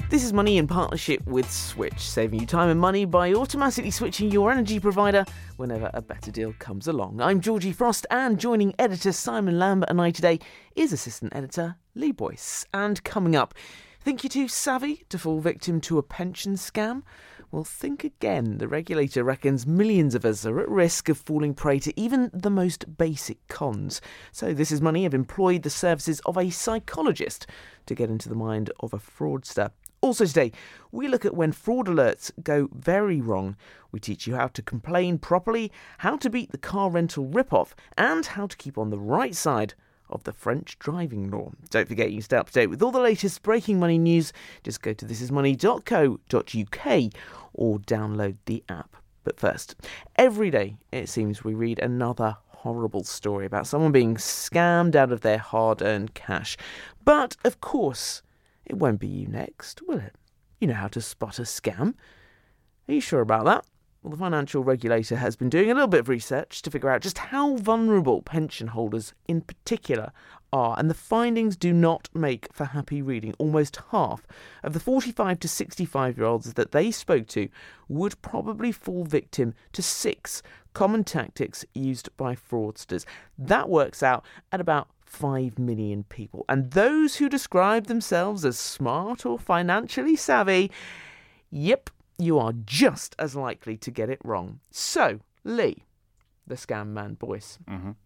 This is Money in partnership with Switch, saving you time and money by automatically switching your energy provider whenever a better deal comes along. I'm Georgie Frost, and joining editor Simon Lambert and I today is assistant editor Lee Boyce. And coming up, think you're too savvy to fall victim to a pension scam? Well, think again. The regulator reckons millions of us are at risk of falling prey to even the most basic cons. So This Is Money have employed the services of a psychologist to get into the mind of a fraudster. Also today, we look at when fraud alerts go very wrong. We teach you how to complain properly, how to beat the car rental rip-off, and how to keep on the right side of the French driving law. Don't forget, you can stay up to date with all the latest breaking money news. Just go to thisismoney.co.uk or download the app. But first, every day it seems we read another horrible story about someone being scammed out of their hard-earned cash. But, of course, it won't be you next, will it? You know how to spot a scam. Are you sure about that? Well, the financial regulator has been doing a little bit of research to figure out just how vulnerable pension holders in particular are, and the findings do not make for happy reading. Almost half of the 45 to 65-year-olds that they spoke to would probably fall victim to 6 common tactics used by fraudsters. That works out at about 5 million people. And those who describe themselves as smart or financially savvy, yep, you are just as likely to get it wrong. So, Lee, the scam man Boyce,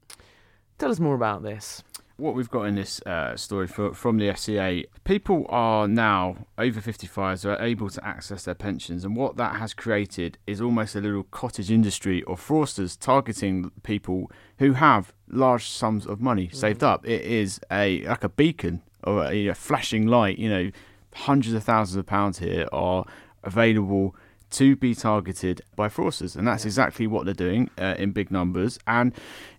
tell us more about this. What we've got in this story from the FCA, people are now over 55s are able to access their pensions, and what that has created is almost a little cottage industry of fraudsters targeting people who have large sums of money saved up. It is like a beacon or a flashing light. You know, hundreds of thousands of pounds here are available to be targeted by fraudsters, and that's exactly what they're doing in big numbers. And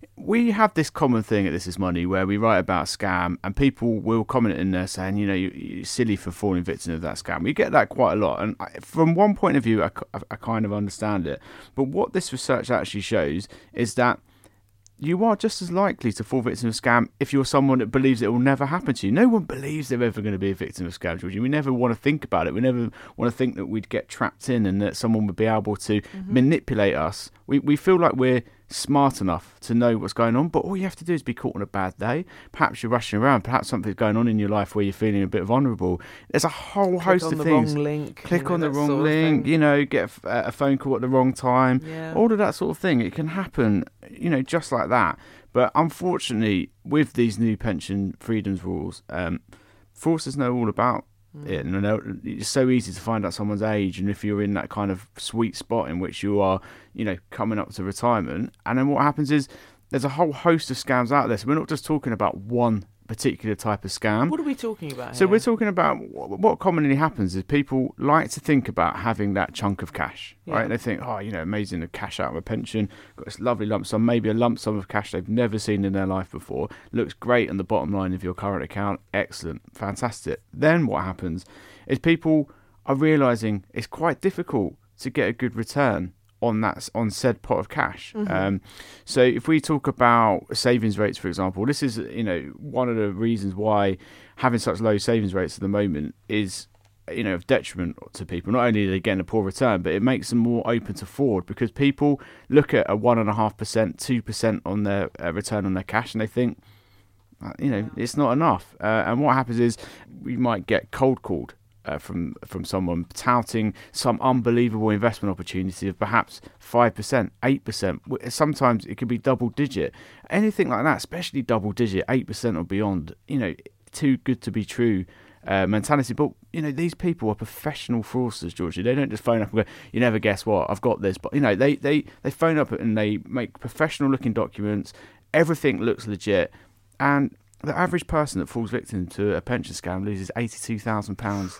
we have this common thing at This Is Money where we write about scam and people will comment in there saying, you know, you're silly for falling victim of that scam. We get that quite a lot, and from one point of view I kind of understand it, but what this research actually shows is that you are just as likely to fall victim of scam if you're someone that believes it will never happen to you. No one believes they're ever going to be a victim of scam, Georgie. We never want to think about it. We never want to think that we'd get trapped in and that someone would be able to manipulate us. We feel like we're smart enough to know what's going on, but all you have to do is be caught on a bad day. Perhaps you're rushing around. Perhaps something's going on in your life where you're feeling a bit vulnerable. There's a whole host of things. Click on the wrong link, you know, get a phone call at the wrong time. Yeah. All of that sort of thing. It can happen, you know, just like that. But unfortunately, with these new pension freedoms rules, fraudsters know all about it. And it's so easy to find out someone's age, and if you're in that kind of sweet spot in which you are, you know, coming up to retirement. And then what happens is there's a whole host of scams out there. So we're not just talking about one particular type of scam. What are we talking about here? So we're talking about what commonly happens is people like to think about having that chunk of cash, right? They think, oh, you know, amazing to cash out of a pension, got this lovely lump sum, maybe a lump sum of cash they've never seen in their life before, looks great on the bottom line of your current account, excellent, fantastic. Then what happens is people are realising it's quite difficult to get a good return on said pot of cash. So if we talk about savings rates, for example, this is, you know, one of the reasons why having such low savings rates at the moment is, you know, of detriment to people. Not only are they getting a poor return, but it makes them more open to fraud because people look at a 1.5%, 2% on their return on their cash and they think, you know, it's not enough. And what happens is we might get cold called from someone touting some unbelievable investment opportunity of perhaps 5%, 8%. Sometimes it could be double digit. Anything like that, especially double digit, 8% or beyond, you know, too good to be true mentality. But, you know, these people are professional fraudsters, Georgie. They don't just phone up and go, you never guess what, I've got this. But, you know, they phone up and they make professional looking documents. Everything looks legit. And the average person that falls victim to a pension scam loses £82,000.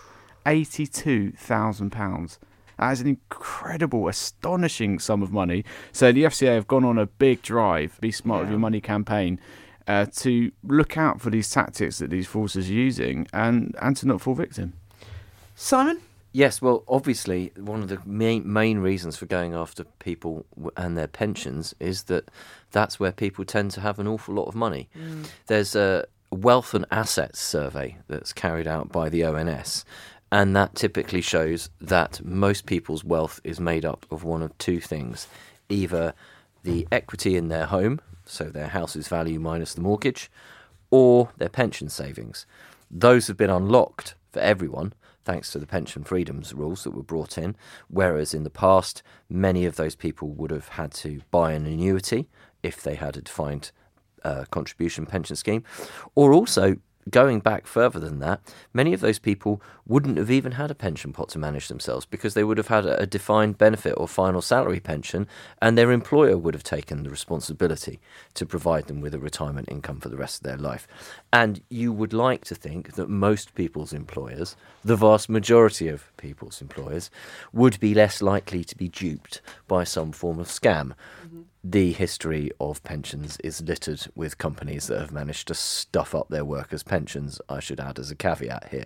£82,000. That is an incredible, astonishing sum of money. So the FCA have gone on a big drive, Be Smart with Your Money campaign, to look out for these tactics that these fraudsters are using and to not fall victim. Simon? Yes, well, obviously, one of the main reasons for going after people and their pensions is that that's where people tend to have an awful lot of money. There's a wealth and assets survey that's carried out by the ONS, And that typically shows that most people's wealth is made up of one of two things. Either the equity in their home, so their house's value minus the mortgage, or their pension savings. Those have been unlocked for everyone thanks to the pension freedoms rules that were brought in, whereas in the past, many of those people would have had to buy an annuity if they had a defined contribution pension scheme, or also going back further than that, many of those people wouldn't have even had a pension pot to manage themselves because they would have had a defined benefit or final salary pension, and their employer would have taken the responsibility to provide them with a retirement income for the rest of their life. And you would like to think that most people's employers, the vast majority of people's employers, would be less likely to be duped by some form of scam. The history of pensions is littered with companies that have managed to stuff up their workers' pensions, I should add as a caveat here.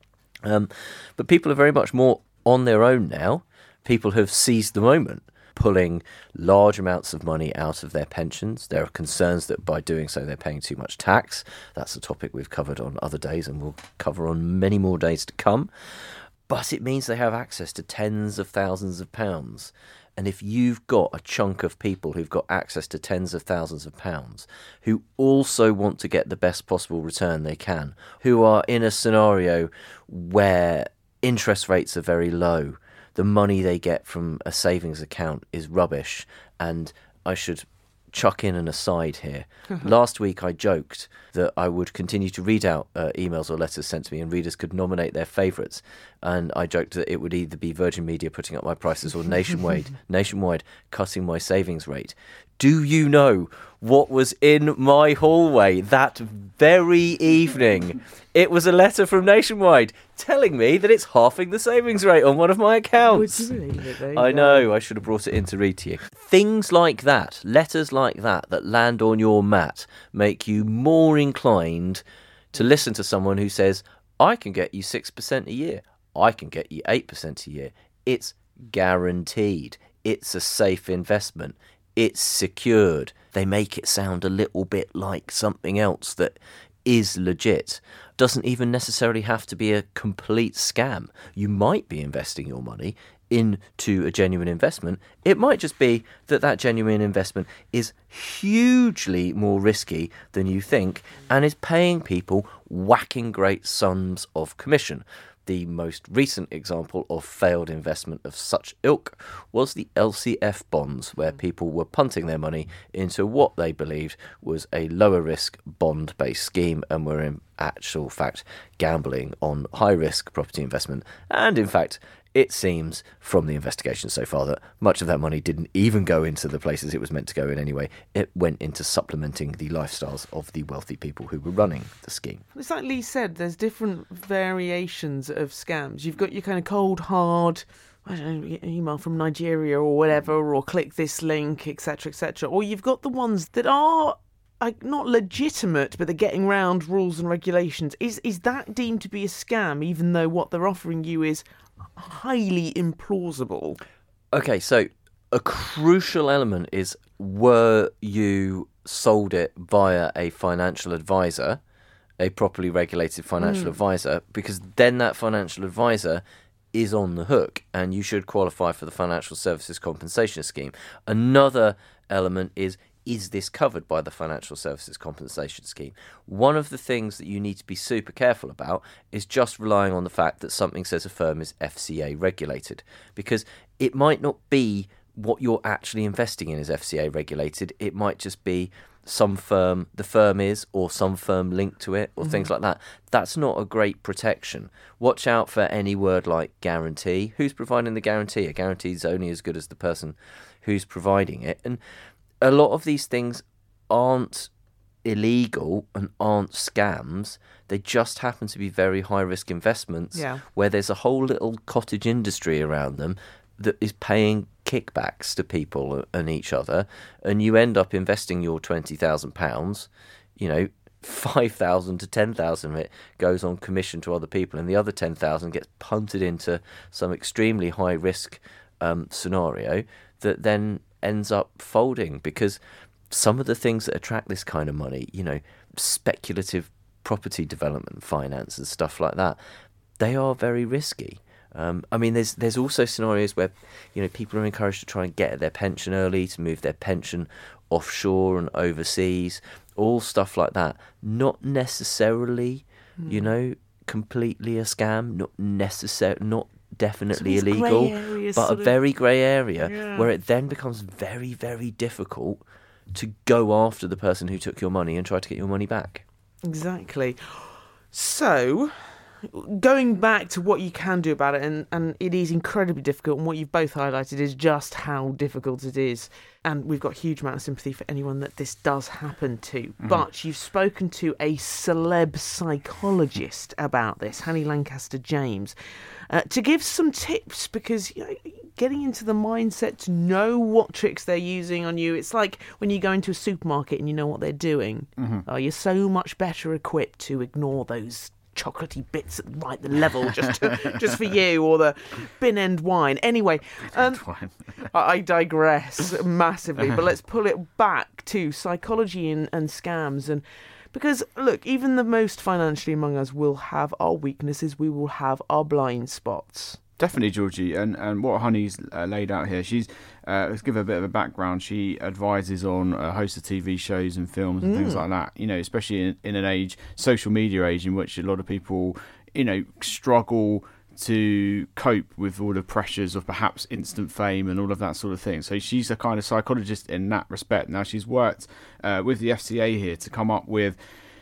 But people are very much more on their own now. People have seized the moment, pulling large amounts of money out of their pensions. There are concerns that by doing so they're paying too much tax. That's a topic we've covered on other days and we'll cover on many more days to come. But it means they have access to tens of thousands of pounds. And if you've got a chunk of people who've got access to tens of thousands of pounds, who also want to get the best possible return they can, who are in a scenario where interest rates are very low, the money they get from a savings account is rubbish, and I should chuck in an aside here. Last week I joked that I would continue to read out emails or letters sent to me and readers could nominate their favourites, and I joked that it would either be Virgin Media putting up my prices or Nationwide cutting my savings rate. Do you know what was in my hallway that very evening? It was a letter from Nationwide telling me that it's halving the savings rate on one of my accounts. Would you believe it? I know, I should have brought it in to read to you. Things like that, letters like that land on your mat, make you more inclined to listen to someone who says, I can get you 6% a year. I can get you 8% a year. It's guaranteed. It's a safe investment. It's secured. They make it sound a little bit like something else that is legit. Doesn't even necessarily have to be a complete scam. You might be investing your money into a genuine investment. It might just be that that genuine investment is hugely more risky than you think and is paying people whacking great sums of commission. The most recent example of failed investment of such ilk was the LCF bonds, where people were punting their money into what they believed was a lower risk bond-based scheme and were in actual fact gambling on high-risk property investment. And in fact, it seems from the investigation so far that much of that money didn't even go into the places it was meant to go in anyway. It went into supplementing the lifestyles of the wealthy people who were running the scheme. It's like Lee said, there's different variations of scams. You've got your kind of cold, hard, I don't know, email from Nigeria or whatever, or click this link, etc., etc. Or you've got the ones that are not legitimate, but they're getting round rules and regulations. Is that deemed to be a scam, even though what they're offering you is highly implausible? Okay, so a crucial element is, were you sold it via a financial advisor, a properly regulated financial advisor? Because then that financial advisor is on the hook and you should qualify for the Financial Services Compensation Scheme. Another element is this covered by the Financial Services Compensation Scheme? One of the things that you need to be super careful about is just relying on the fact that something says a firm is FCA regulated, because it might not be what you're actually investing in is FCA regulated. It might just be some firm, the firm is, or some firm linked to it, or things like that. That's not a great protection. Watch out for any word like guarantee. Who's providing the guarantee? A guarantee is only as good as the person who's providing it. And a lot of these things aren't illegal and aren't scams. They just happen to be very high-risk investments where there's a whole little cottage industry around them that is paying kickbacks to people and each other, and you end up investing your £20,000, 5,000 to 10,000 of it goes on commission to other people, and the other 10,000 gets punted into some extremely high-risk scenario that then ends up folding, because some of the things that attract this kind of money, speculative property development finance and stuff like that, they are very risky. I mean, there's also scenarios where, people are encouraged to try and get their pension early, to move their pension offshore and overseas, all stuff like that. Not necessarily, completely a scam, not definitely illegal, but a very grey area where it then becomes very, very difficult to go after the person who took your money and try to get your money back. Exactly. So, going back to what you can do about it, and it is incredibly difficult, and what you've both highlighted is just how difficult it is. And we've got a huge amount of sympathy for anyone that this does happen to. Mm-hmm. But you've spoken to a celeb psychologist about this, Hanny Lancaster James, to give some tips, because getting into the mindset to know what tricks they're using on you, it's like when you go into a supermarket and you know what they're doing. Mm-hmm. You're so much better equipped to ignore those chocolatey bits at the level just for you, or the bin end wine. Anyway, I digress massively, but let's pull it back to psychology and scams. And because look, even the most financially among us will have our weaknesses, we will have our blind spots. Definitely, Georgie, and what Honey's laid out here, she's, let's give her a bit of a background, she advises on a host of TV shows and films and things like that, especially in an age, social media age, in which a lot of people, struggle to cope with all the pressures of perhaps instant fame and all of that sort of thing. So she's a kind of psychologist in that respect. Now, she's worked with the FCA here to come up with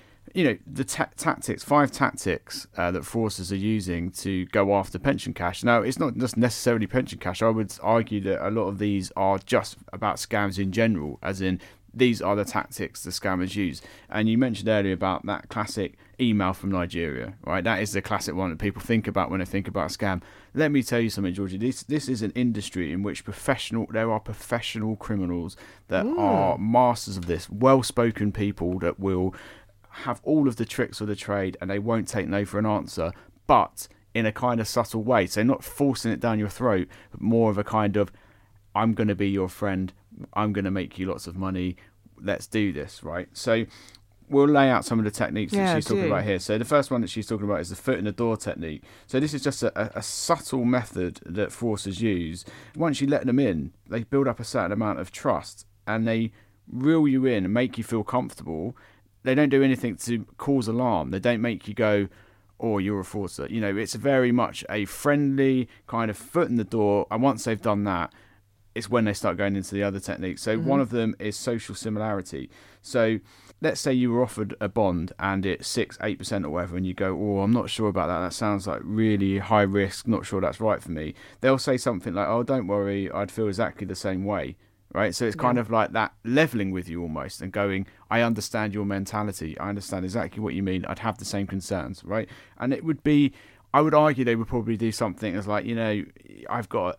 the tactics, 5 tactics that fraudsters are using to go after pension cash. Now, it's not just necessarily pension cash. I would argue that a lot of these are just about scams in general, as in these are the tactics the scammers use. And you mentioned earlier about that classic email from Nigeria, right? That is the classic one that people think about when they think about a scam. Let me tell you something, Georgie. This is an industry in which there are professional criminals that are masters of this, well-spoken people that will have all of the tricks of the trade, and they won't take no for an answer, but in a kind of subtle way. So not forcing it down your throat, but more of a kind of, I'm going to be your friend, I'm going to make you lots of money, let's do this, right? So we'll lay out some of the techniques that she's talking about here. So the first one that she's talking about is the foot in the door technique. So this is just a subtle method that fraudsters use. Once you let them in, they build up a certain amount of trust, and they reel you in and make you feel comfortable. They don't do anything to cause alarm. They don't make you go, oh, you're a fraudster. It's very much a friendly kind of foot in the door. And once they've done that, it's when they start going into the other techniques. So one of them is social similarity. So let's say you were offered a bond and it's 6-8% or whatever, and you go, oh, I'm not sure about that. That sounds like really high risk. Not sure that's right for me. They'll say something like, oh, don't worry, I'd feel exactly the same way. Right, so it's kind of like that leveling with you almost, and going, I understand your mentality. I understand exactly what you mean. I'd have the same concerns, right? And it would be, I would argue they would probably do something as like, I've got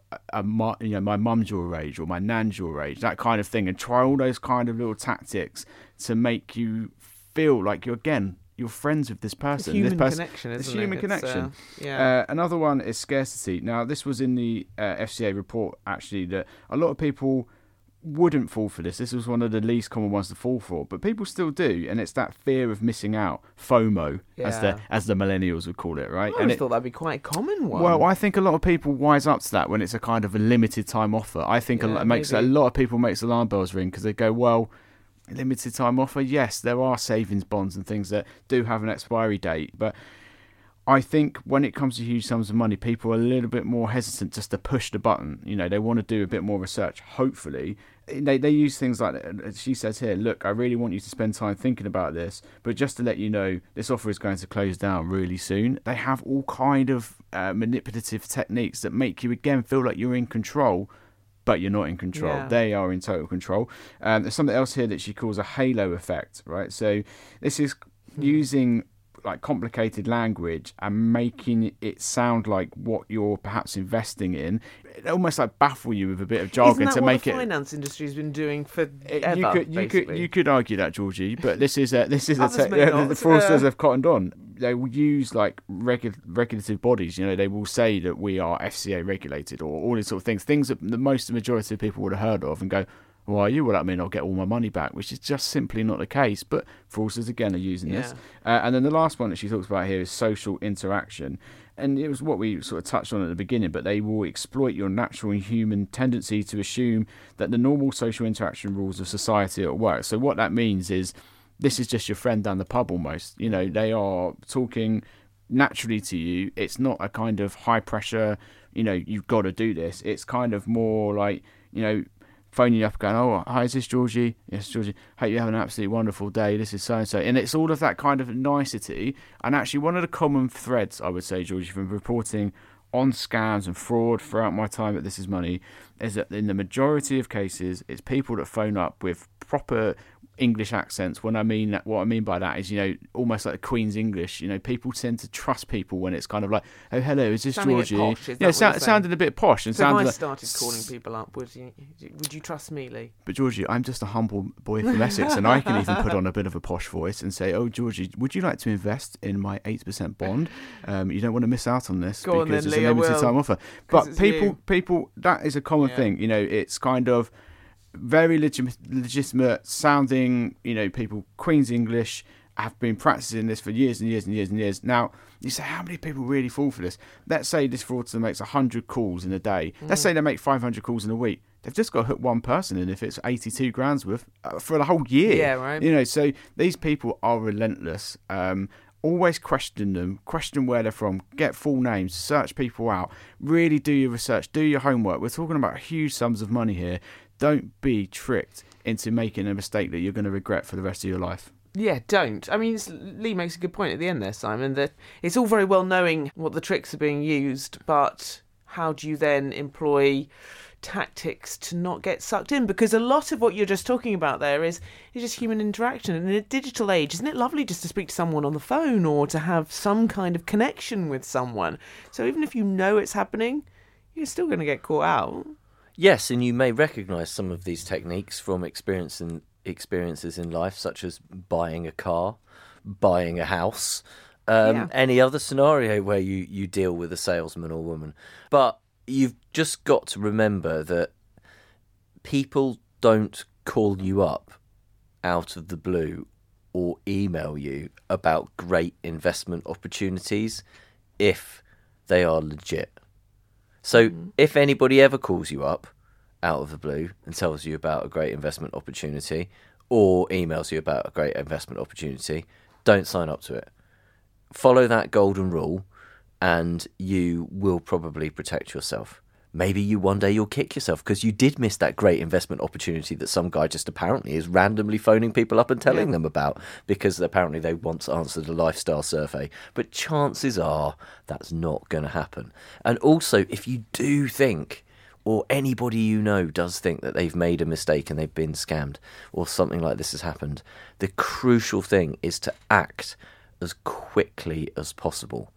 my mum's your age, or my nan's your age, that kind of thing, and try all those kind of little tactics to make you feel like you're friends with this person. It's human connection, isn't it? It's human connection. Another one is scarcity. Now, this was in the FCA report, actually, that a lot of people wouldn't fall for this. This was one of the least common ones to fall for, but people still do, and it's that fear of missing out, FOMO, as the millennials would call it, right? I thought that'd be quite a common one. Well, I think a lot of people wise up to that when it's a kind of a limited time offer. I think a lot of people makes alarm bells ring, because they go, well, limited time offer, yes, there are savings bonds and things that do have an expiry date, but I think when it comes to huge sums of money, people are a little bit more hesitant just to push the button. They want to do a bit more research, hopefully. They use things like, she says here, look, I really want you to spend time thinking about this, but just to let you know, this offer is going to close down really soon. They have all kind of manipulative techniques that make you, again, feel like you're in control, but you're not in control. Yeah. They are in total control. There's something else here that she calls a halo effect, right? So this is using like complicated language and making it sound like what you're perhaps investing in, almost like baffle you with a bit of jargon to make it. The finance industry has been doing for ever. You could argue that, Georgie, but this is the fraudsters have cottoned on. They will use like regulative bodies. They will say that we are FCA regulated or all these sort of things that the majority of people would have heard of, and go, Well, are you? Well, that means I'll get all my money back, which is just simply not the case. But fraudsters, again, are using this. And then the last one that she talks about here is social interaction. And it was what we sort of touched on at the beginning, but they will exploit your natural and human tendency to assume that the normal social interaction rules of society are at work. So what that means is this is just your friend down the pub almost. You know, they are talking naturally to you. It's not a kind of high pressure, you know, you've got to do this. It's kind of more like, you know, phoning you up going, oh, hi, is this Georgie? Yes, Georgie. Hope you have an absolutely wonderful day. This is so-and-so. And it's all of that kind of nicety. And actually one of the common threads, I would say, Georgie, from reporting on scams and fraud throughout my time at This Is Money, is that in the majority of cases, it's people that phone up with proper English accents. What I mean by that is, you know, almost like the Queen's English. You know, people tend to trust people when it's kind of like, oh, hello, is this Sounding Georgie? a bit posh, is Yeah, that it sounded a bit posh. And So if sounded I like, started calling people up, would you trust me, Lee? but Georgie, I'm just a humble boy from Essex, and I can even put on a bit of a posh voice and say, oh, Georgie, would you like to invest in my 8% bond? You don't want to miss out on this Go on because then, it's Lee, a I limited will. time offer. 'Cause But it's you. people, that is a common thing. You know, it's kind of very legitimate sounding, you know, people, Queen's English, have been practicing this for years and years and years and years. Now, you say, how many people really fall for this? Let's say this fraudster makes 100 calls in a day. Let's say they make 500 calls in a week. They've just got to hook one person in if it's 82 grand's worth for the whole year. Yeah, right. You know, so these people are relentless. Always question them, question where they're from, get full names, search people out, really do your research, do your homework. We're talking about huge sums of money here. Don't be tricked into making a mistake that you're going to regret for the rest of your life. Yeah, don't. I mean, Lee makes a good point at the end there, Simon, that it's all very well knowing what the tricks are being used, but how do you then employ tactics to not get sucked in? Because a lot of what you're just talking about there is just human interaction. And in a digital age, isn't it lovely just to speak to someone on the phone or to have some kind of connection with someone? So even if you know it's happening, you're still going to get caught out. Yes, and you may recognise some of these techniques from experiences in life, such as buying a car, buying a house, any other scenario where you deal with a salesman or woman. But you've just got to remember that people don't call you up out of the blue or email you about great investment opportunities if they are legit. So if anybody ever calls you up out of the blue and tells you about a great investment opportunity or emails you about a great investment opportunity, don't sign up to it. Follow that golden rule and you will probably protect yourself. Maybe one day you'll kick yourself because you did miss that great investment opportunity that some guy just apparently is randomly phoning people up and telling them about because apparently they once answered a lifestyle survey. But chances are that's not going to happen. And also, if you do think, or anybody you know does think that they've made a mistake and they've been scammed or something like this has happened, the crucial thing is to act as quickly as possible.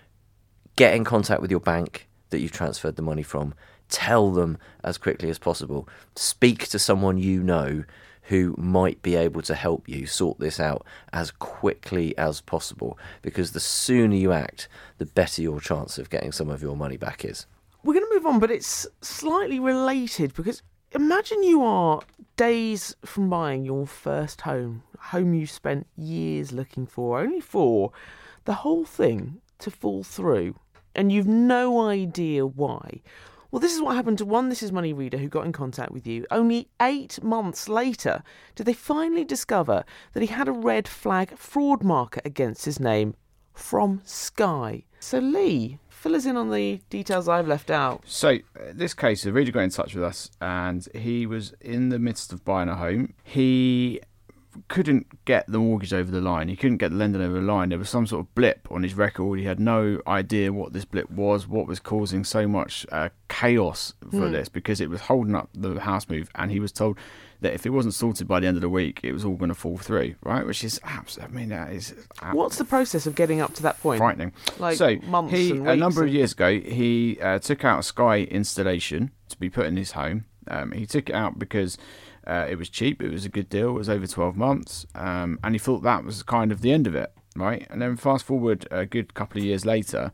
Get in contact with your bank that you've transferred the money from. Tell them as quickly as possible. Speak to someone you know who might be able to help you sort this out as quickly as possible, because the sooner you act, the better your chance of getting some of your money back is. We're going to move on, but it's slightly related, because imagine you are days from buying your first home, a home you spent years looking for, only for the whole thing to fall through, and you've no idea why. Well, this is what happened to one This Is Money reader who got in contact with you. Only 8 months later did they finally discover that he had a red flag fraud marker against his name from Sky. So Lee, fill us in on the details I've left out. So, this case, the reader got in touch with us and he was in the midst of buying a home. He couldn't get the mortgage over the line. He couldn't get the lending over the line. There was some sort of blip on his record. He had no idea what this blip was, what was causing so much chaos for this, because it was holding up the house move, and he was told that if it wasn't sorted by the end of the week, it was all going to fall through, right? Which is, I mean, that is... What's the process of getting up to that point? Frightening. Like so months and weeks? A number of years ago, he took out a Sky installation to be put in his home. He took it out because it was cheap, it was a good deal, it was over 12 months, and he thought that was kind of the end of it, right? And then fast forward a good couple of years later,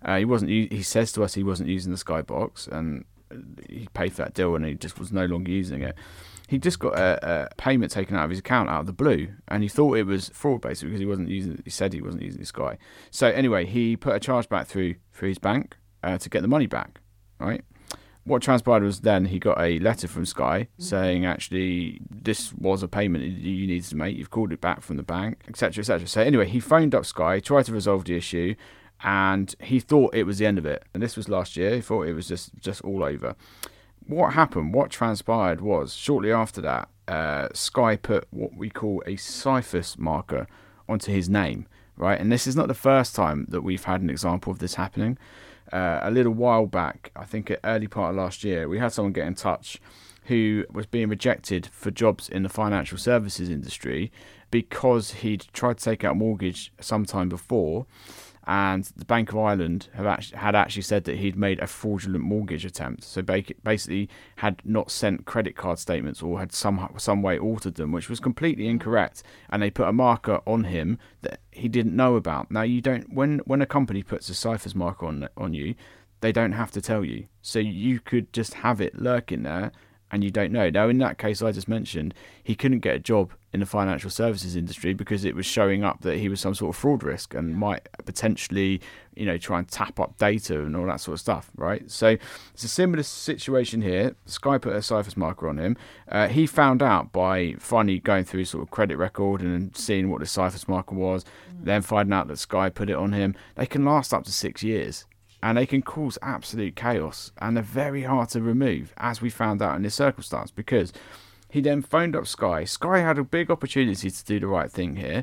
he says to us he wasn't using the Skybox, and he paid for that deal and he just was no longer using it. he just got a payment taken out of his account out of the blue, and he thought it was fraud basically because he said he wasn't using Sky. So anyway, he put a chargeback through his bank to get the money back, right? What transpired was then he got a letter from Sky saying, actually, this was a payment you needed to make. You've called it back from the bank, etc., etc. So anyway, he phoned up Sky, tried to resolve the issue, and he thought it was the end of it. And this was last year. He thought it was just all over. What happened, what transpired was, shortly after that, Sky put what we call a CIFIS marker onto his name, right? And this is not the first time that we've had an example of this happening. A little while back, I think at early part of last year, we had someone get in touch who was being rejected for jobs in the financial services industry because he'd tried to take out a mortgage sometime before, and the Bank of Ireland had actually said that he'd made a fraudulent mortgage attempt. So basically had not sent credit card statements or had some way altered them, which was completely incorrect. And they put a marker on him that he didn't know about. Now, you don't when a company puts a CIFIS marker on you, they don't have to tell you. So you could just have it lurking there and you don't know. Now, in that case I just mentioned, he couldn't get a job in the financial services industry because it was showing up that he was some sort of fraud risk and might potentially, try and tap up data and all that sort of stuff, right? So it's a similar situation here. Sky put a CIFIS marker on him. He found out by finally going through his sort of credit record and seeing what the CIFIS marker was, then finding out that Sky put it on him. They can last up to 6 years. And they can cause absolute chaos, and they're very hard to remove, as we found out in this circumstance, because he then phoned up Sky. Sky had a big opportunity to do the right thing here,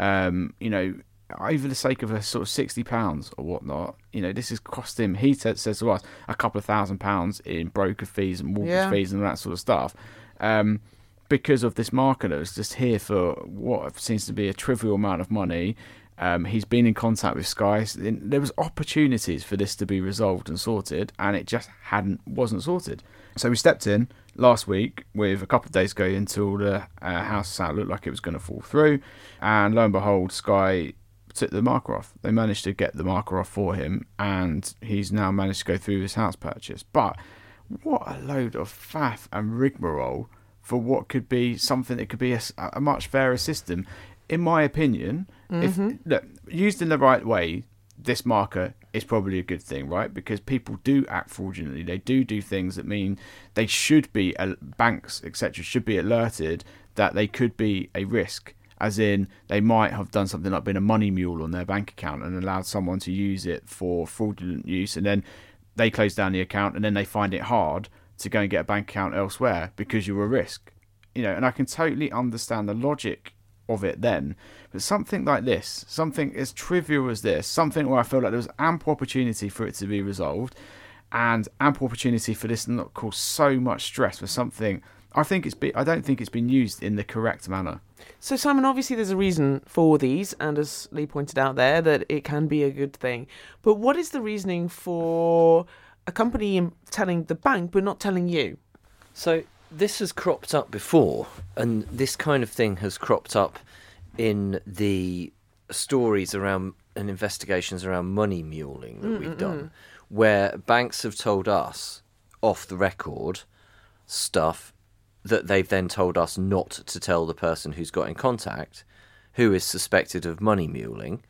over the sake of a sort of £60 or whatnot. This has cost him, he says to us, a couple of £1,000 in broker fees and mortgage fees and all that sort of stuff. Because of this marker that was just here for what seems to be a trivial amount of money. He's been in contact with Sky. There was opportunities for this to be resolved and sorted, and it just wasn't sorted. So we stepped in last week with a couple of days ago until the house sale looked like it was going to fall through, and lo and behold, Sky took the marker off. They managed to get the marker off for him, and he's now managed to go through his house purchase. But what a load of faff and rigmarole for what could be something that could be a much fairer system. In my opinion, if used in the right way, this marker is probably a good thing, right? Because people do act fraudulently. They do things that mean they should be, banks, etc., should be alerted that they could be a risk. As in, they might have done something like been a money mule on their bank account and allowed someone to use it for fraudulent use, and then they close down the account, and then they find it hard to go and get a bank account elsewhere because you're a risk. And I can totally understand the logic of it then, but something like this, something as trivial as this, something where I feel like there was ample opportunity for it to be resolved and ample opportunity for this to not cause so much stress for something, I don't think it's been used in the correct manner. So Simon, obviously there's a reason for these, and as Lee pointed out there, that it can be a good thing, but what is the reasoning for a company telling the bank but not telling you? So this has cropped up before, and this kind of thing has cropped up in the stories around and investigations around money muling that we've done, where banks have told us off the record stuff that they've then told us not to tell the person who's got in contact, who is suspected of money muling,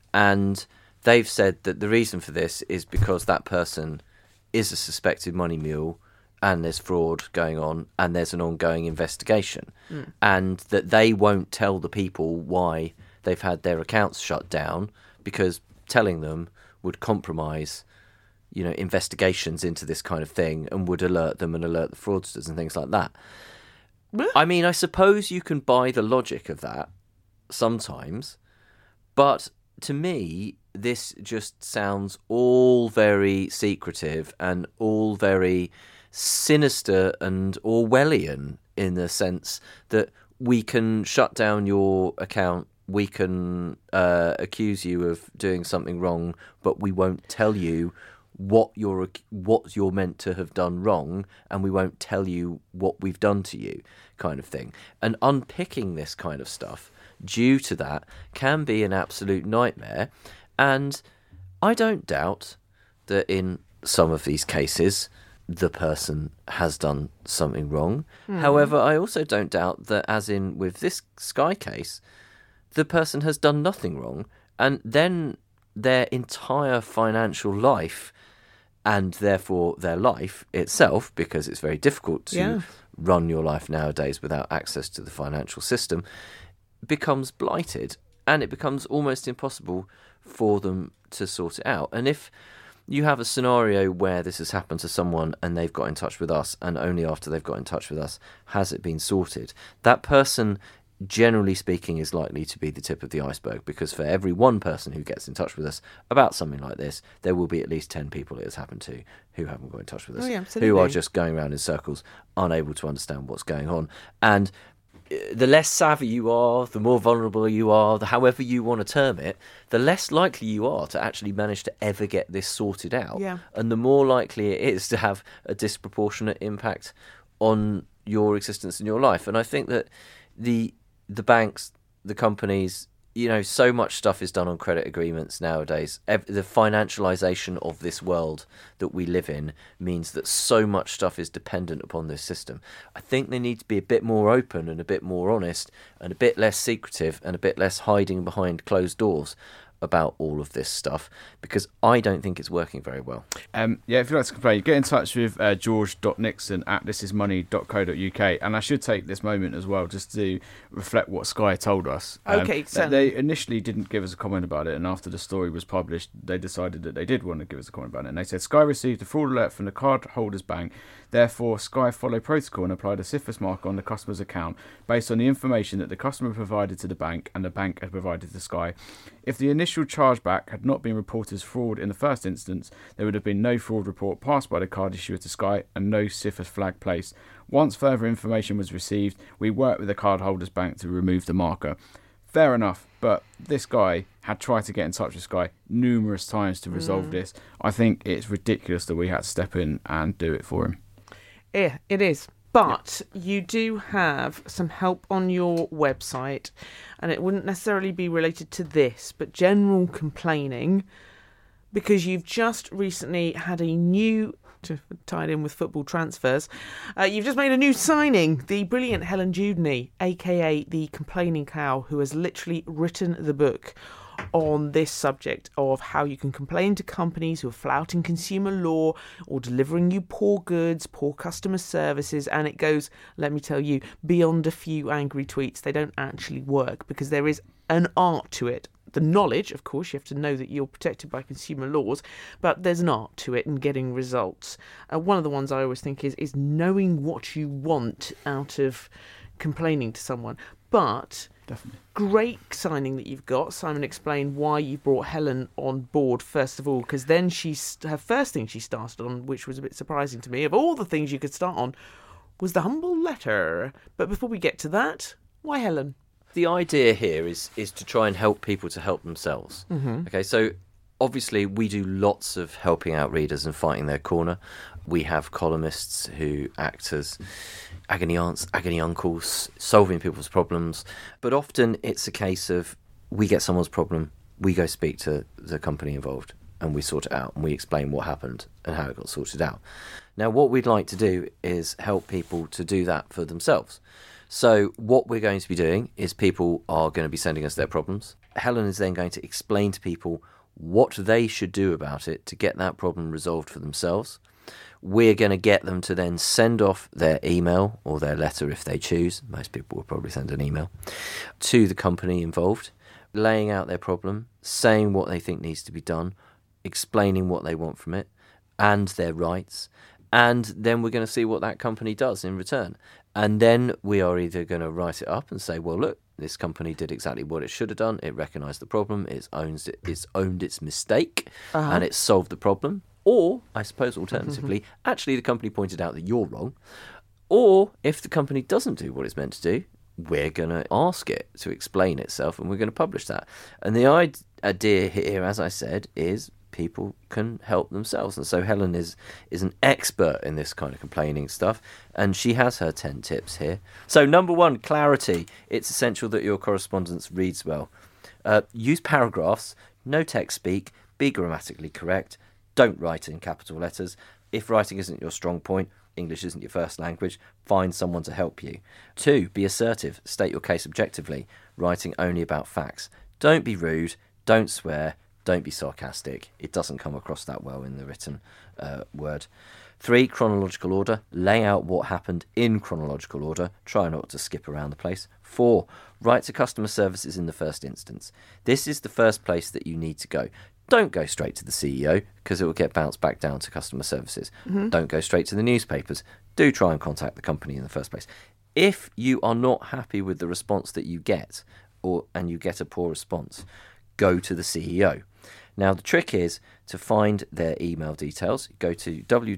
and they've said that the reason for this is because that person is a suspected money mule, and there's fraud going on, and there's an ongoing investigation, and that they won't tell the people why they've had their accounts shut down, because telling them would compromise, investigations into this kind of thing, and would alert them and alert the fraudsters and things like that. I mean, I suppose you can buy the logic of that sometimes, but to me, this just sounds all very secretive and all very sinister and Orwellian, in the sense that we can shut down your account, we can accuse you of doing something wrong, but we won't tell you what you're meant to have done wrong, and we won't tell you what we've done to you, kind of thing. And unpicking this kind of stuff due to that can be an absolute nightmare. And I don't doubt that in some of these cases the person has done something wrong. However, I also don't doubt that, as in with this Sky case, the person has done nothing wrong, and then their entire financial life, and therefore their life itself, because it's very difficult to run your life nowadays without access to the financial system, becomes blighted, and it becomes almost impossible for them to sort it out. And if you have a scenario where this has happened to someone and they've got in touch with us, and only after they've got in touch with us has it been sorted, that person, generally speaking, is likely to be the tip of the iceberg, because for every one person who gets in touch with us about something like this, there will be at least 10 people it has happened to who haven't got in touch with us, who are just going around in circles, unable to understand what's going on. And the less savvy you are, the more vulnerable you are, however you want to term it, the less likely you are to actually manage to ever get this sorted out. Yeah. And the more likely it is to have a disproportionate impact on your existence in your life. And I think that the banks, the companies, so much stuff is done on credit agreements nowadays. The financialization of this world that we live in means that so much stuff is dependent upon this system. I think they need to be a bit more open and a bit more honest and a bit less secretive and a bit less hiding behind closed doors about all of this stuff, because I don't think it's working very well. If you'd like to complain, get in touch with george.nixon@thisismoney.co.uk. And I should take this moment as well just to reflect what Sky told us. They initially didn't give us a comment about it, and after the story was published, they decided that they did want to give us a comment about it. And they said, Sky received a fraud alert from the cardholder's bank. Therefore, Sky followed protocol and applied a CIFRS mark on the customer's account based on the information that the customer provided to the bank and the bank had provided to Sky. If the initial chargeback had not been reported as fraud in the first instance, there would have been no fraud report passed by the card issuer to Sky and no CIFRS flag placed. Once further information was received, we worked with the cardholder's bank to remove the marker. Fair enough, but this guy had tried to get in touch with Sky numerous times to resolve this. I think it's ridiculous that we had to step in and do it for him. Yeah, it is. But you do have some help on your website, and it wouldn't necessarily be related to this, but general complaining, because you've just recently had a new, tied in with football transfers, you've just made a new signing, the brilliant Helen Judeney, aka the Complaining Cow, who has literally written the book on this subject of how you can complain to companies who are flouting consumer law or delivering you poor goods, poor customer services, and it goes, let me tell you, beyond a few angry tweets. They don't actually work, because there is an art to it. The knowledge, of course, you have to know that you're protected by consumer laws, but there's an art to it and getting results. One of the ones I always think is knowing what you want out of complaining to someone. But Definitely. Great signing that you've got. Simon explained why you brought Helen on board, first of all, because then her first thing she started on, which was a bit surprising to me, of all the things you could start on, was the humble letter. But before we get to that, why Helen? The idea here is to try and help people to help themselves. Mm-hmm. Okay, so obviously we do lots of helping out readers and fighting their corner. We have columnists who act as agony aunts, agony uncles, solving people's problems. But often it's a case of we get someone's problem, we go speak to the company involved, and we sort it out, and we explain what happened and how it got sorted out. Now, what we'd like to do is help people to do that for themselves. So what we're going to be doing is people are going to be sending us their problems. Helen is then going to explain to people what they should do about it to get that problem resolved for themselves. We're going to get them to then send off their email or their letter if they choose. Most people will probably send an email to the company involved, laying out their problem, saying what they think needs to be done, explaining what they want from it and their rights. And then we're going to see what that company does in return. And then we are either going to write it up and say, well, look, this company did exactly what it should have done. It recognised the problem. It's owned its mistake, and it solved the problem. Or, I suppose, alternatively, actually the company pointed out that you're wrong. Or, if the company doesn't do what it's meant to do, we're going to ask it to explain itself, and we're going to publish that. And the idea here, as I said, is people can help themselves. And so Helen is an expert in this kind of complaining stuff, and she has her 10 tips here. So, number 1, clarity. It's essential that your correspondence reads well. Use paragraphs, no text speak, be grammatically correct. Don't write in capital letters. If writing isn't your strong point, English isn't your first language, find someone to help you. 2, be assertive. State your case objectively, writing only about facts. Don't be rude, don't swear, don't be sarcastic. It doesn't come across that well in the written word. 3, chronological order. Lay out what happened in chronological order. Try not to skip around the place. 4, write to customer services in the first instance. This is the first place that you need to go. Don't go straight to the CEO because it will get bounced back down to customer services. Don't go straight to the newspapers. Do try and contact the company in the first place. If you are not happy with the response that you get, and you get a poor response, go to the CEO. Now, the trick is to find their email details. Go to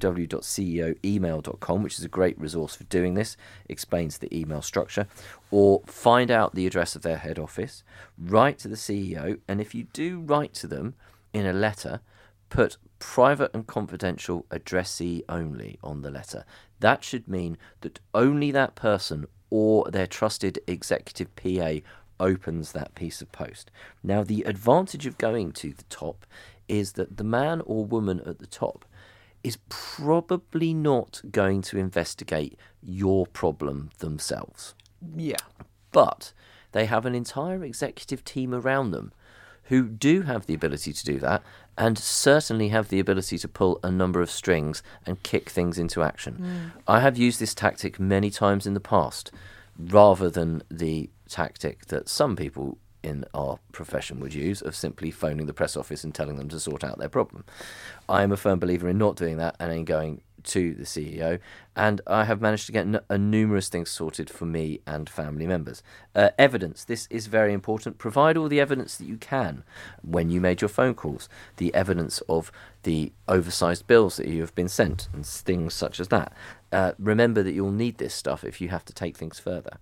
www.ceoemail.com, which is a great resource for doing this. Explains the email structure. Or find out the address of their head office. Write to the CEO. And if you do write to them in a letter, put private and confidential addressee only on the letter. That should mean that only that person or their trusted executive PA opens that piece of post. Now, the advantage of going to the top is that the man or woman at the top is probably not going to investigate your problem themselves. Yeah. But they have an entire executive team around them who do have the ability to do that and certainly have the ability to pull a number of strings and kick things into action. I have used this tactic many times in the past, rather than the tactic that some people in our profession would use of simply phoning the press office and telling them to sort out their problem. I am a firm believer in not doing that and in going to the CEO, and I have managed to get numerous things sorted for me and family members. Evidence. This is very important. Provide all the evidence that you can when you made your phone calls. The evidence of the oversized bills that you have been sent and things such as that. Remember that you'll need this stuff if you have to take things further.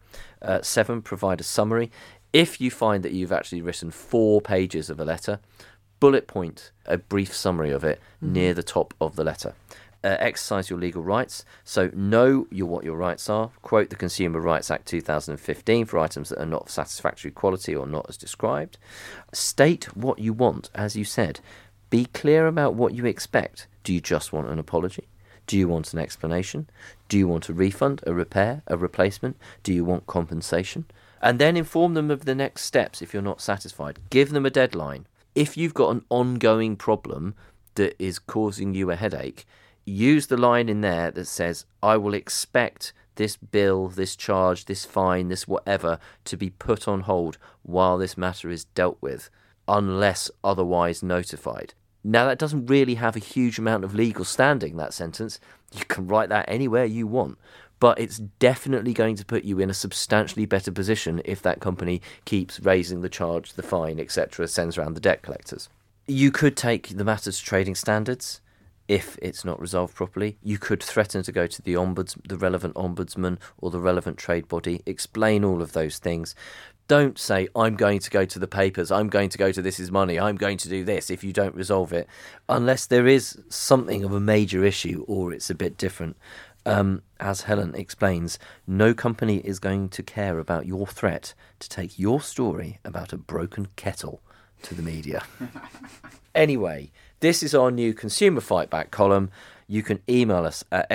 7, provide a summary. If you find that you've actually written 4 pages of a letter, bullet point a brief summary of it near the top of the letter. Exercise your legal rights. So know what your rights are. Quote the Consumer Rights Act 2015 for items that are not of satisfactory quality or not as described. State what you want, as you said. Be clear about what you expect. Do you just want an apology? Do you want an explanation? Do you want a refund, a repair, a replacement? Do you want compensation? And then inform them of the next steps if you're not satisfied. Give them a deadline. If you've got an ongoing problem that is causing you a headache, use the line in there that says, I will expect this bill, this charge, this fine, this whatever to be put on hold while this matter is dealt with, unless otherwise notified. Now, that doesn't really have a huge amount of legal standing, that sentence. You can write that anywhere you want. But it's definitely going to put you in a substantially better position if that company keeps raising the charge, the fine, etc., sends around the debt collectors. You could take the matter to trading standards if it's not resolved properly. You could threaten to go to the relevant ombudsman or the relevant trade body, explain all of those things. Don't say, I'm going to go to the papers, I'm going to go to This Is Money, I'm going to do this if you don't resolve it, unless there is something of a major issue or it's a bit different. As Helen explains, no company is going to care about your threat to take your story about a broken kettle to the media. Anyway, this is our new Consumer Fight Back column. You can email us at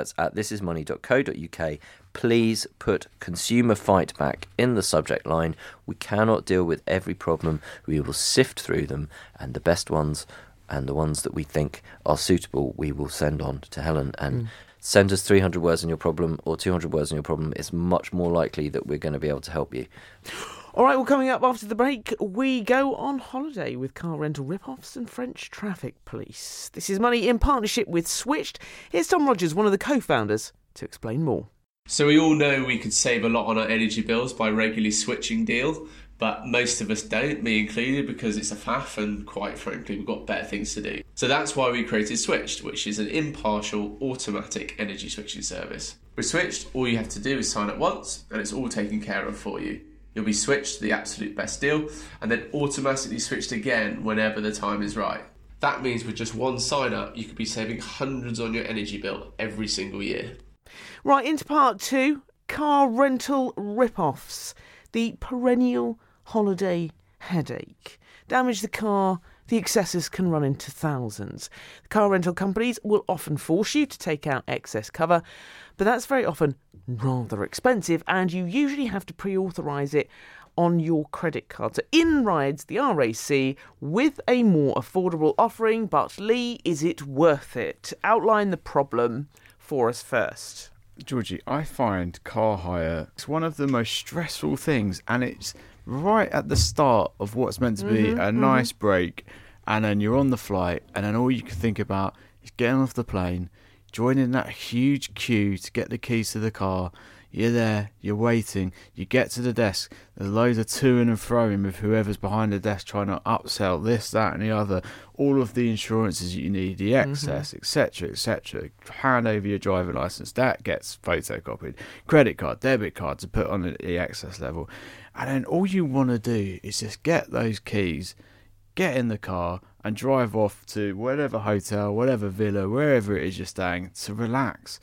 experts@thisismoney.co.uk. Please put Consumer Fight Back in the subject line. We cannot deal with every problem. We will sift through them, and the best ones and the ones that we think are suitable, we will send on to Helen. And send us 300 words on your problem or 200 words on your problem. It's much more likely that we're going to be able to help you. All right, well, coming up after the break, we go on holiday with car rental rip-offs and French traffic police. This is Money in partnership with Switched. Here's Tom Rogers, one of the co-founders, to explain more. So we all know we could save a lot on our energy bills by regularly switching deal, but most of us don't, me included, because it's a faff and quite frankly we've got better things to do. So that's why we created Switched, which is an impartial automatic energy switching service. With Switched, all you have to do is sign up once and it's all taken care of for you. You'll be switched to the absolute best deal and then automatically switched again whenever the time is right. That means with just one sign up, you could be saving hundreds on your energy bill every single year. Right, into part 2, car rental rip-offs. The perennial holiday headache. Damage the car, the excesses can run into thousands. The car rental companies will often force you to take out excess cover, but that's very often rather expensive, and you usually have to pre-authorise it on your credit card. So in rides the RAC with a more affordable offering, but Lee, is it worth it? Outline the problem for us first. Georgie, I find car hire is one of the most stressful things, and it's right at the start of what's meant to be a nice break, and then you're on the flight, and then all you can think about is getting off the plane, joining that huge queue to get the keys to the car. You're there, you're waiting, you get to the desk, there's loads of to-ing and fro-ing with whoever's behind the desk trying to upsell this, that and the other, all of the insurances you need, the excess, etc, etc. Hand over your driving licence, that gets photocopied, credit card, debit card to put on the excess level, and then all you want to do is just get those keys, get in the car and drive off to whatever hotel, whatever villa, wherever it is you're staying, to relax.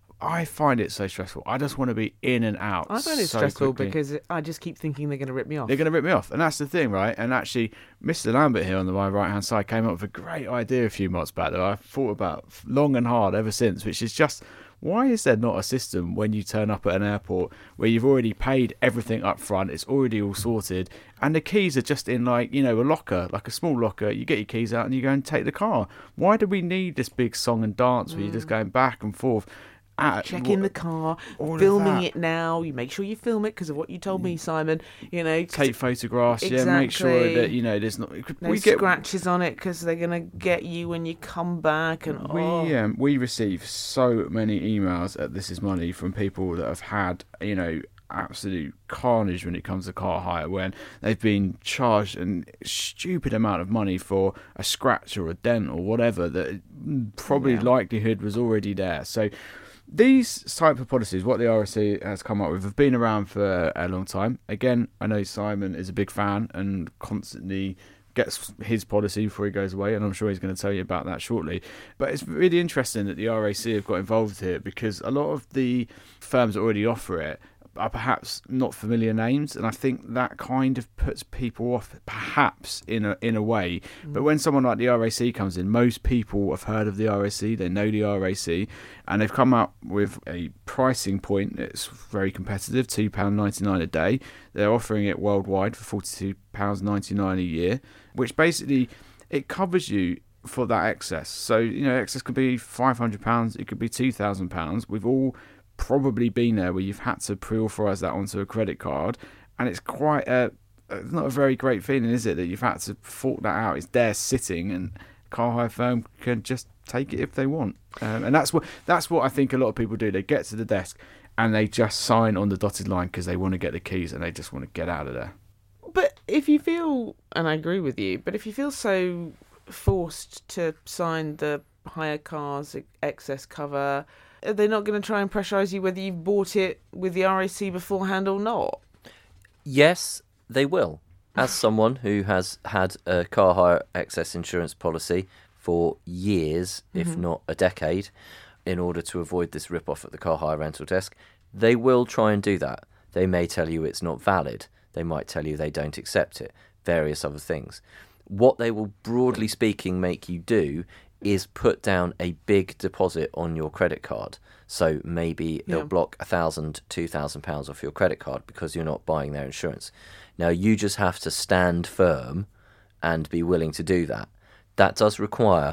I find it so stressful. I just want to be in and out. I find it so stressful quickly. because I just keep thinking they're going to rip me off. They're going to rip me off. And that's the thing, right? And actually, Mr. Lambert here on my right-hand side came up with a great idea a few months back that I've thought about long and hard ever since, which is just, why is there not a system when you turn up at an airport where you've already paid everything up front, it's already all sorted, and the keys are just in, like, you know, a locker, like a small locker, you get your keys out and you go and take the car. Why do we need this big song and dance where you're just going back and forth? Checking the car, filming it now. You make sure you film it because of what you told me, Simon. You know, take photographs. Exactly. Yeah, make sure that, you know, there's not scratches on it because they're gonna get you when you come back. And we receive so many emails at This Is Money from people that have had, you know, absolute carnage when it comes to car hire, when they've been charged a stupid amount of money for a scratch or a dent or whatever that probably likelihood was already there. So these type of policies, what the RSC has come up with, have been around for a long time. Again, I know Simon is a big fan and constantly gets his policy before he goes away, and I'm sure he's going to tell you about that shortly. But it's really interesting that the RAC have got involved here, because a lot of the firms that already offer it are perhaps not familiar names, and I think that kind of puts people off, perhaps in a way. But when someone like the RAC comes in, most people have heard of the RAC, they know the RAC, and they've come up with a pricing point that's very competitive, £2.99 a day. They're offering it worldwide for £42.99 a year, which basically, it covers you for that excess. So, you know, excess could be £500, it could be £2,000. We've all probably been there where you've had to pre-authorise that onto a credit card, and it's quite not a very great feeling, is it, that you've had to fork that out. It's there sitting, and car hire firm can just take it if they want, and that's what I think a lot of people do. They get to the desk and they just sign on the dotted line because they want to get the keys and they just want to get out of there. But if you feel, and I agree with you, but if you feel so forced to sign the hire cars excess cover, are they not going to try and pressurise you whether you've bought it with the RAC beforehand or not? Yes, they will. As someone who has had a car hire excess insurance policy for years, if not a decade, in order to avoid this rip-off at the car hire rental desk, they will try and do that. They may tell you it's not valid. They might tell you they don't accept it. Various other things. What they will, broadly speaking, make you do is put down a big deposit on your credit card. So maybe they'll block £1,000, £2,000 off your credit card because you're not buying their insurance. Now, you just have to stand firm and be willing to do that. That does require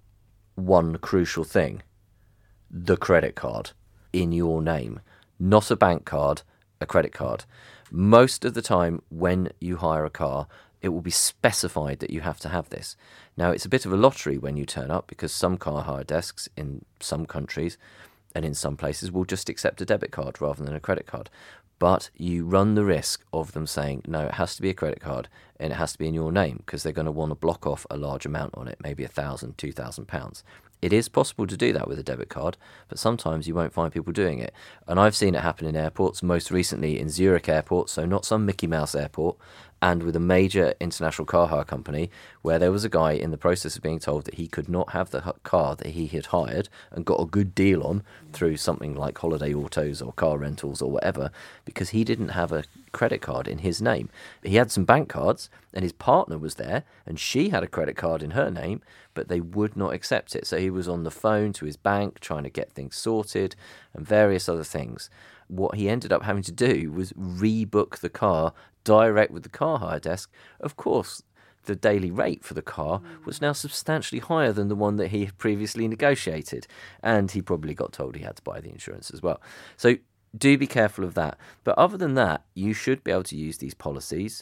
one crucial thing: the credit card in your name. Not a bank card, a credit card. Most of the time when you hire a car, it will be specified that you have to have this. Now, it's a bit of a lottery when you turn up, because some car hire desks in some countries and in some places will just accept a debit card rather than a credit card. But you run the risk of them saying, no, it has to be a credit card and it has to be in your name, because they're going to want to block off a large amount on it, maybe £1,000, £2,000. It is possible to do that with a debit card, but sometimes you won't find people doing it. And I've seen it happen in airports, most recently in Zurich Airport, so not some Mickey Mouse airport, and with a major international car hire company where there was a guy in the process of being told that he could not have the car that he had hired and got a good deal on through something like Holiday Autos or car rentals or whatever, because he didn't have a credit card in his name. He had some bank cards and his partner was there and she had a credit card in her name, but they would not accept it. So he was on the phone to his bank trying to get things sorted and various other things. What he ended up having to do was rebook the car direct with the car hire desk. Of course, the daily rate for the car was now substantially higher than the one that he had previously negotiated. And he probably got told he had to buy the insurance as well. So do be careful of that. But other than that, you should be able to use these policies.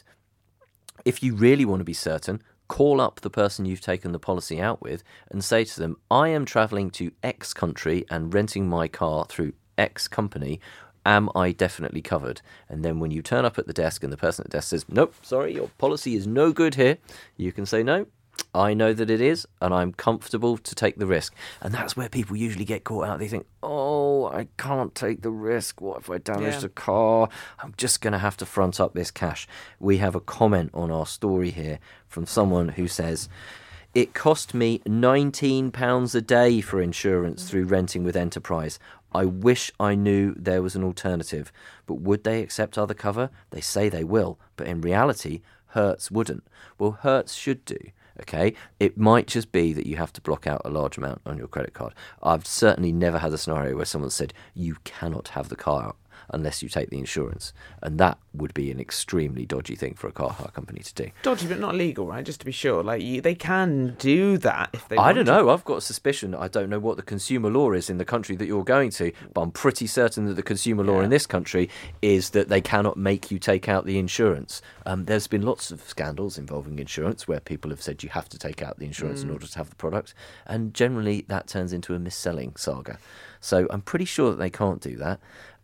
If you really want to be certain, call up the person you've taken the policy out with and say to them, I am travelling to X country and renting my car through X company. Am I definitely covered? And then when you turn up at the desk and the person at the desk says, nope, sorry, your policy is no good here, you can say, no, I know that it is, and I'm comfortable to take the risk. And that's where people usually get caught out. They think, oh, I can't take the risk. What if I damage the car? I'm just going to have to front up this cash. We have a comment on our story here from someone who says, it cost me £19 a day for insurance through renting with Enterprise. I wish I knew there was an alternative, but would they accept other cover? They say they will, but in reality, Hertz wouldn't. Well, Hertz should do, okay? It might just be that you have to block out a large amount on your credit card. I've certainly never had a scenario where someone said, you cannot have the car out unless you take the insurance. And that would be an extremely dodgy thing for a car hire company to do. Dodgy, but not illegal, right? Just to be sure. They can do that if they want. I don't know. I've got a suspicion. I don't know what the consumer law is in the country that you're going to, but I'm pretty certain that the consumer law in this country is that they cannot make you take out the insurance. There's been lots of scandals involving insurance where people have said you have to take out the insurance in order to have the product, and generally that turns into a mis-selling saga. So I'm pretty sure that they can't do that.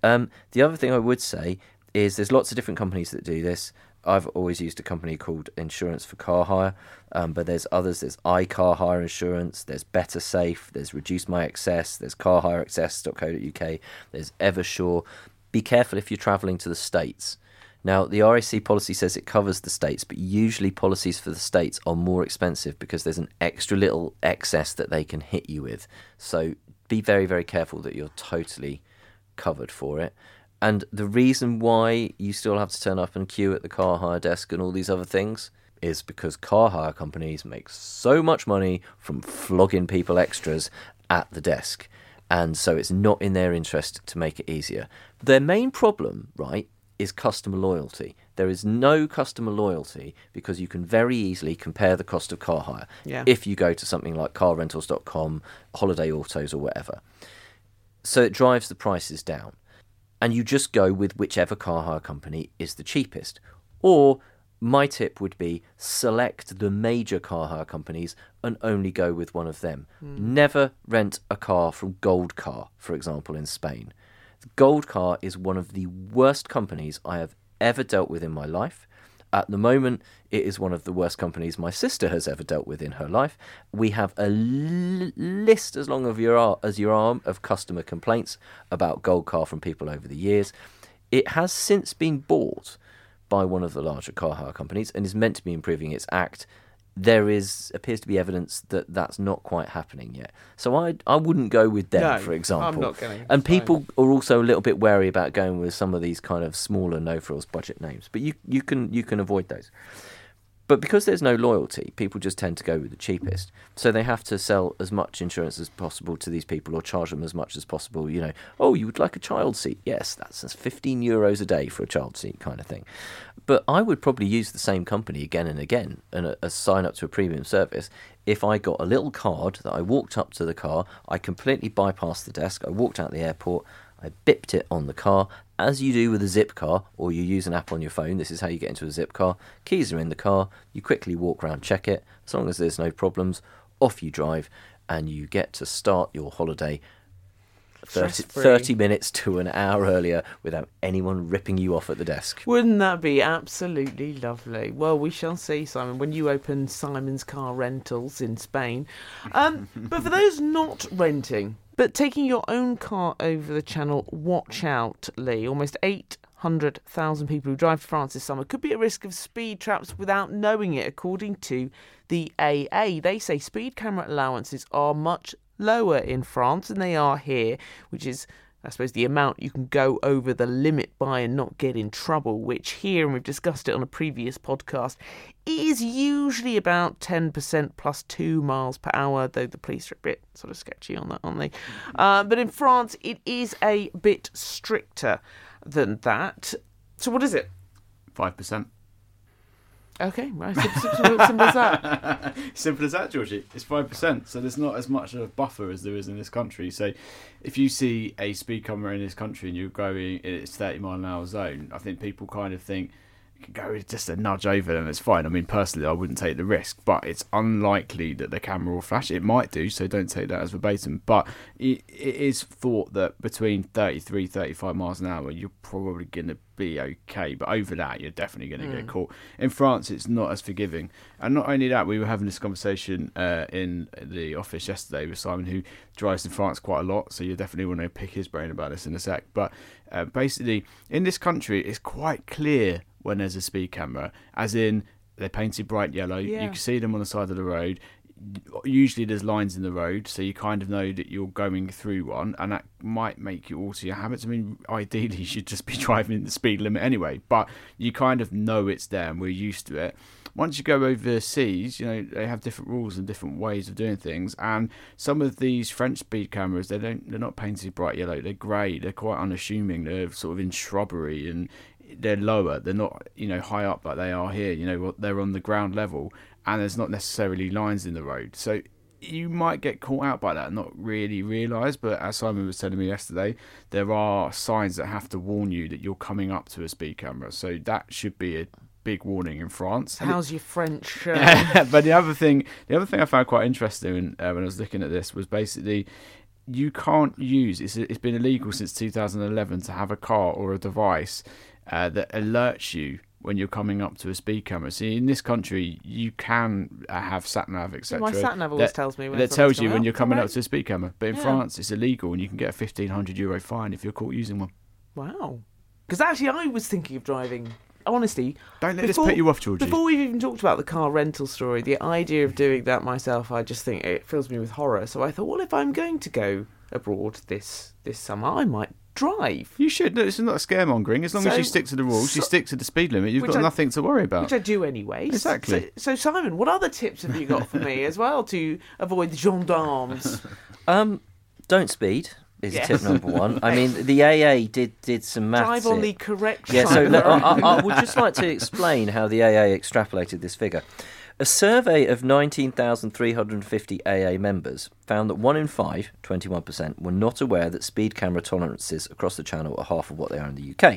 The other thing I would say is there's lots of different companies that do this. I've always used a company called Insurance for Car Hire, but there's others. There's iCar Hire Insurance, there's Better Safe, there's Reduce My Excess, there's carhireexcess.co.uk, there's Eversure. Be careful if you're travelling to the States. Now, the RAC policy says it covers the States, but usually policies for the States are more expensive because there's an extra little excess that they can hit you with. So be very, very careful that you're totally covered for it. And the reason why you still have to turn up and queue at the car hire desk and all these other things is because car hire companies make so much money from flogging people extras at the desk. And so it's not in their interest to make it easier. Their main problem, right, is customer loyalty. There is no customer loyalty because you can very easily compare the cost of car hire if you go to something like carrentals.com, Holiday Autos or whatever. So it drives the prices down. And you just go with whichever car hire company is the cheapest. Or my tip would be select the major car hire companies and only go with one of them. Never rent a car from Gold Car, for example, in Spain. Gold Car is one of the worst companies I have ever dealt with in my life. At the moment, it is one of the worst companies my sister has ever dealt with in her life. We have a list as long as your arm of customer complaints about Gold Car from people over the years. It has since been bought by one of the larger car hire companies and is meant to be improving its act. There appears to be evidence that that's not quite happening yet. So I wouldn't go with them, for example. I'm not going. And people are also a little bit wary about going with some of these kind of smaller, no-frills budget names. But you can avoid those. But because there's no loyalty, people just tend to go with the cheapest. So they have to sell as much insurance as possible to these people or charge them as much as possible. You know, oh, you would like a child seat? Yes, that's €15 a day for a child seat kind of thing. But I would probably use the same company again and again and sign up to a premium service if I got a little card that I walked up to the car, I completely bypassed the desk, I walked out the airport, I bipped it on the car, as you do with a zip car, or you use an app on your phone. This is how you get into a zip car. Keys are in the car, you quickly walk around, check it. As long as there's no problems, off you drive, and you get to start your holiday 30 minutes to an hour earlier without anyone ripping you off at the desk. Wouldn't that be absolutely lovely? Well, we shall see, Simon, when you open Simon's Car Rentals in Spain. But for those not renting, but taking your own car over the channel, watch out, Lee. Almost 600,000 people who drive to France this summer could be at risk of speed traps without knowing it, according to the AA. They say speed camera allowances are much lower in France than they are here, which is, I suppose, the amount you can go over the limit by and not get in trouble, which here, and we've discussed it on a previous podcast, is usually about 10% plus 2 miles per hour, though the police are a bit sort of sketchy on that, aren't they? But in France, it is a bit stricter than that. So what is it? 5%. Okay, right. Simple as that. Simple as that, Georgie. It's 5%. So there's not as much of a buffer as there is in this country. So if you see a speed camera in this country and you're going in its 30-mile-an-hour zone, I think people kind of think you can go just a nudge over them. It's fine. I mean, personally, I wouldn't take the risk, but it's unlikely that the camera will flash. It might do, so don't take that as verbatim. But it is thought that between 33, 35 miles an hour, you're probably going to be okay, but over that you're definitely going to get caught. In France, it's not as forgiving, and not only that, we were having this conversation in the office yesterday with Simon, who drives in France quite a lot, so you definitely want to pick his brain about this in a sec. But basically, in this country, it's quite clear when there's a speed camera, as in they're painted bright yellow. You can see them on the side of the road. Usually there's lines in the road, so you kind of know that you're going through one, and that might make you alter your habits. I mean, ideally you should just be driving the speed limit anyway, but you kind of know it's there and we're used to it. Once you go overseas, they have different rules and different ways of doing things, and some of these French speed cameras, they're not painted bright yellow, they're grey, they're quite unassuming, they're sort of in shrubbery, and they're lower, they're not high up like they are here. They're on the ground level, and there's not necessarily lines in the road, so you might get caught out by that and not really realise. But as Simon was telling me yesterday, there are signs that have to warn you that you're coming up to a speed camera, so that should be a big warning in France. How's your French? But the other thing I found quite interesting when I was looking at this was basically you can't use it's been illegal since 2011 to have a car or a device that alerts you when you're coming up to a speed camera. See, in this country, you can have sat-nav, etc. My sat-nav always tells me when that tells you when you're coming right. up to a speed camera. But in France, it's illegal, and you can get a €1,500 fine if you're caught using one. Wow. Because actually, I was thinking of driving. Honestly, don't let this put you off, Georgie. Before we've even talked about the car rental story, the idea of doing that myself, I just think it fills me with horror. So I thought, well, if I'm going to go abroad this summer, I might drive. You should. No, it's not scaremongering. As long as you stick to the rules, you stick to the speed limit, you've got nothing to worry about. Which I do anyway. Exactly. So Simon, what other tips have you got for me as well to avoid the gendarmes? Don't speed is tip number one. I mean, the AA did some maths. Drive on the correct Yeah, side. so I would just like to explain how the AA extrapolated this figure. A survey of 19,350 AA members found that 1 in 5, 21%, were not aware that speed camera tolerances across the channel are half of what they are in the UK.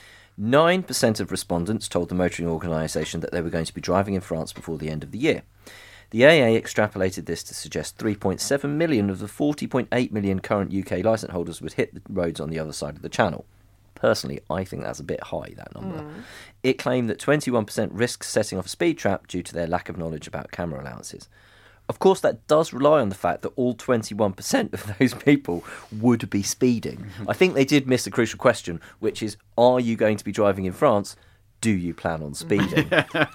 9% of respondents told the motoring organisation that they were going to be driving in France before the end of the year. The AA extrapolated this to suggest 3.7 million of the 40.8 million current UK licence holders would hit the roads on the other side of the channel. Personally, I think that's a bit high, that number. It claimed that 21% risked setting off a speed trap due to their lack of knowledge about camera allowances. Of course, that does rely on the fact that all 21% of those people would be speeding. I think they did miss a crucial question, which is, are you going to be driving in France? Do you plan on speeding?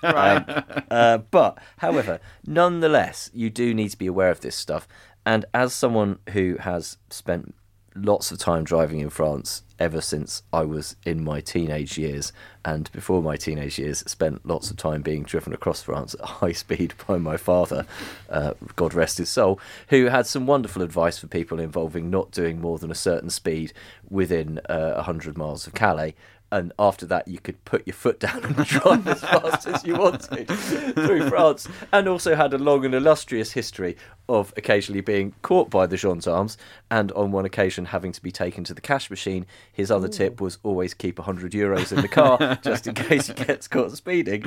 But, however, nonetheless, you do need to be aware of this stuff. And as someone who has spent lots of time driving in France ever since I was in my teenage years, and before my teenage years spent lots of time being driven across France at high speed by my father, God rest his soul, who had some wonderful advice for people involving not doing more than a certain speed within 100 miles of Calais. And after that, you could put your foot down and drive as fast as you wanted through France. And also had a long and illustrious history of occasionally being caught by the gendarmes, and on one occasion having to be taken to the cash machine. His other tip was always keep €100 in the car, just in case he gets caught speeding.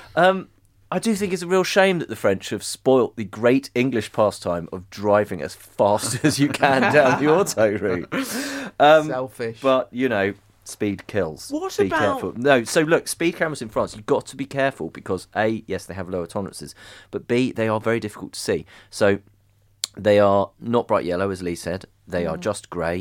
I do think it's a real shame that the French have spoilt the great English pastime of driving as fast as you can down the auto route. Selfish. But, speed kills. What be about... careful. No, so look, speed cameras in France, you've got to be careful because A, yes, they have lower tolerances, but B, they are very difficult to see. So they are not bright yellow, as Lee said. They are just grey.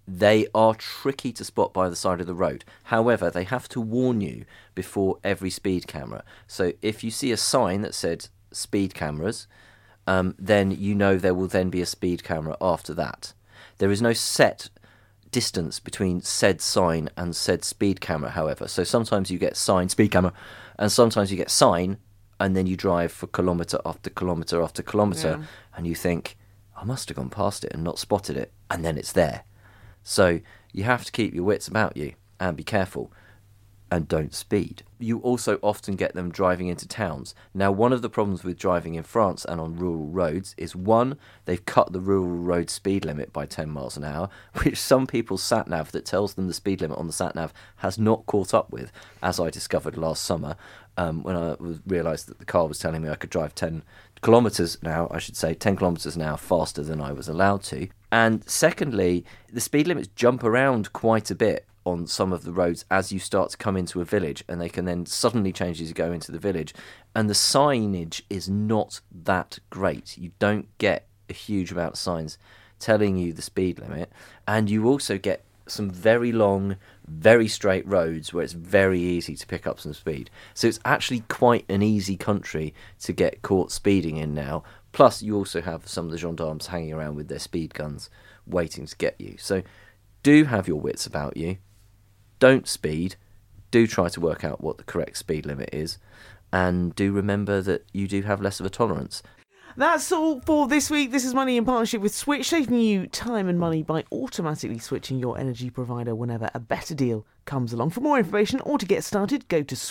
They are tricky to spot by the side of the road. However, they have to warn you before every speed camera. So if you see a sign that said speed cameras, then you know there will then be a speed camera after that. There is no set distance between said sign and said speed camera, however. So sometimes you get sign, speed camera, and sometimes you get sign, and then you drive for kilometre after kilometre after kilometre, and you think, I must have gone past it and not spotted it, and then it's there. So you have to keep your wits about you and be careful and don't speed. You also often get them driving into towns. Now, one of the problems with driving in France and on rural roads is, one, they've cut the rural road speed limit by 10 miles an hour, which some people's sat-nav that tells them the speed limit on the sat-nav has not caught up with, as I discovered last summer when I realised that the car was telling me I could drive 10 kilometres now, I should say 10 kilometres an hour faster than I was allowed to. And secondly, the speed limits jump around quite a bit on some of the roads as you start to come into a village, and they can then suddenly change as you go into the village, and the signage is not that great. You don't get a huge amount of signs telling you the speed limit, and you also get some very long, very straight roads where it's very easy to pick up some speed. So it's actually quite an easy country to get caught speeding in now. Plus, you also have some of the gendarmes hanging around with their speed guns waiting to get you. So do have your wits about you. Don't speed. Do try to work out what the correct speed limit is. And do remember that you do have less of a tolerance. That's all for this week. This is Money in partnership with Switch, saving you time and money by automatically switching your energy provider whenever a better deal comes along. For more information or to get started, go to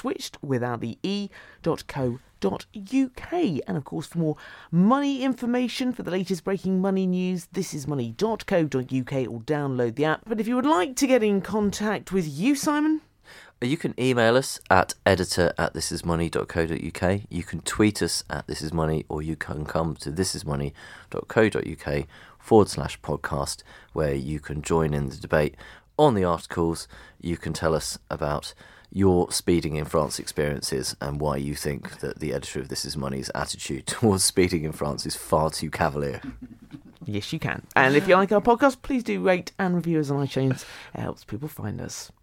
switchedwithoutthee.co.uk. And of course, for more money information, for the latest breaking money news, thisismoney.co.uk, or download the app. But if you would like to get in contact with you, Simon, you can email us at editor@thisismoney.co.uk. You can tweet us at thisismoney, or you can come to thisismoney.co.uk/podcast, where you can join in the debate on the articles. You can tell us about your speeding in France experiences and why you think that the editor of This Is Money's attitude towards speeding in France is far too cavalier. Yes, you can. And if you like our podcast, please do rate and review us on iTunes. It helps people find us.